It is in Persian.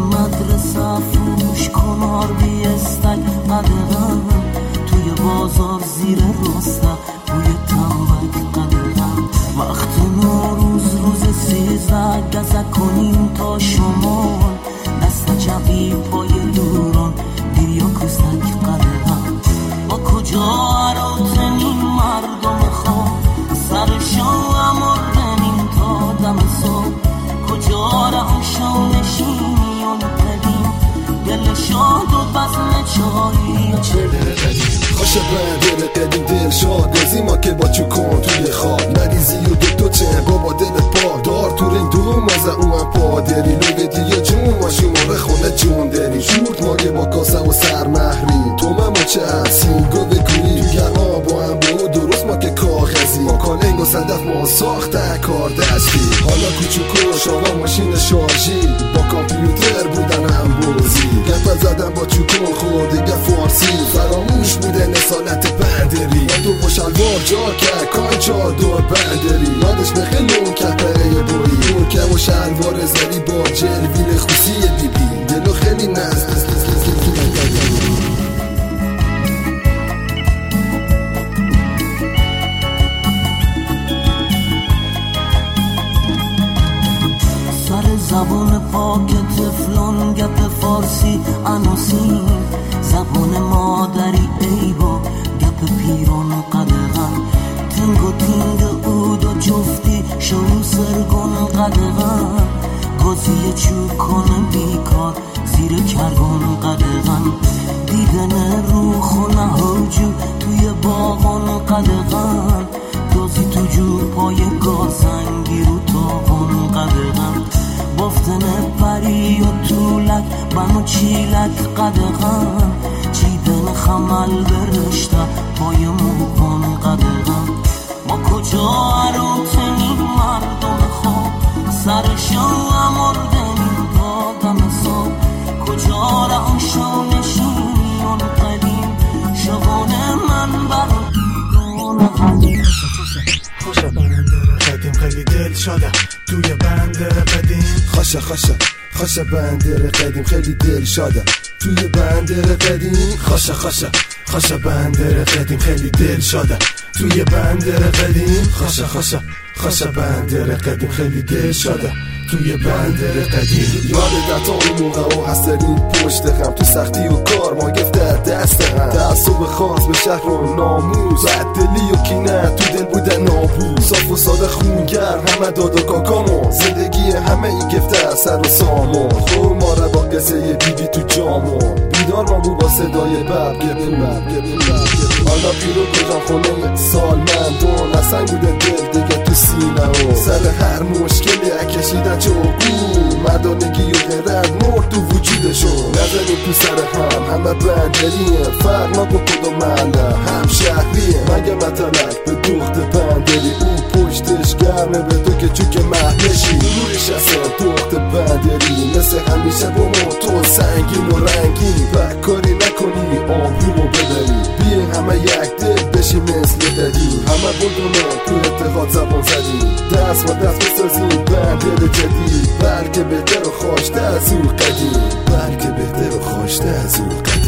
مدرسه فروش کنار بیستک قدغن، توی بازار زیر رسته بوی تنبک قدغن. وقت نوروز روز 13 گزه کنیم تا شمال، دست جمعی پای دوران بیا کسک قدغن. با کجا عراقنیم مردم خواه، سرشان امردنیم تا دم صبح. کجا رهاشان نشینیان قدیم، دل شاد و بزم چایی و چله قدیم. خوش بندر قدیم دل شاد گزی ما که با چوکان توی خواب نریزی و دو چه بابا دل پا دار تو رنگ دو مازه اون پا داری نوگه دیگه جون ما شماره خونه جون داری شورت ماگه با کاسه و سرمهری تو ما چه هستی گوه گویی تو گرما با هم با درست ما که کاغذی با کالنگ و صدف ما ساخته کار دستی. حالا کوچوکو شما ماشین شارژی با کامپیوتر بودن هم بازی گپ زدن با چوکون خود دیگه فارسی فراموش بوده نسالت بندری تو با شلوار جا که کان چادر بندری یادش بخیل اون کپره بایی اون که و شلوار زری با جلوین خوصی بیبی دلو خیلی نزد زبان پاک تفلان گپ فارسی انوسین، زبان مادری ایبا گپ پیران قدغن. تنگ و تینگ اود و جفتی شروع سرگان قدغن، گازی چوکان بیکار زیر کرگان قدغن. دیدن روخ و نهاجو توی باغان قدغن، دوزی تو جو پای گازنگی رو تاغان قدغن. بافتن پری و طولک بن و چیلک قدغن، چیدن خمل برشته پای موهان قدغن. ما کجا عروتنیم مردم خواب، سرشان امردنیم تا دم صبح. کجا رهاشان نشینیان قدیم، شبان من بر دیگان قدیم. خوشه بندر قدیم خیلی دل شده توی بندر قدیم. خوشه بندر قدیم خیلی دل شده توی بندر قدیم. خوشه بندر قدیم خیلی دل شده توی بندر قدیم. خوشه بندر قدیم خیلی دل شده توی بندر قدیم. یادت تا اون موقع و هسترین پشت غم تو سختی و کار ما گفته دست هم تعصب خاص به شهر و ناموز بددلی و کینه تو دل بودن نابود. صاف و ساده خونگر همه داد و کاکامون زندگی همه ای گفته سر و سامون. خور ما رو با قصه بیبی تو جامون بیدار ما بود با صدای بب گپون. حالا پیرو کجام خونه سالمندون اصلا بوده دل دیگه تو سینه و سر هر مشکلی کشیدن چوگو مردانگی و غیرت مرد تو وجودشون. نزنیم تو سر همه بندریم فرق ما با کدوم محله هم شهریم. مگه مطلق به دخت بندری اون پشتش گرمه به تو که چوک محلشی رویش اصلا دخت بندری مثل همیشه با موتور سنگین و رنگین و کاری نکنی آبرومو ببری. بیه همه یک دل بشی مثل دادی همه بردونه تو اتحاد زبان زدی دست و دست بسازیم بندر جدید بلکه بهتر و خواشته از اون قدیم.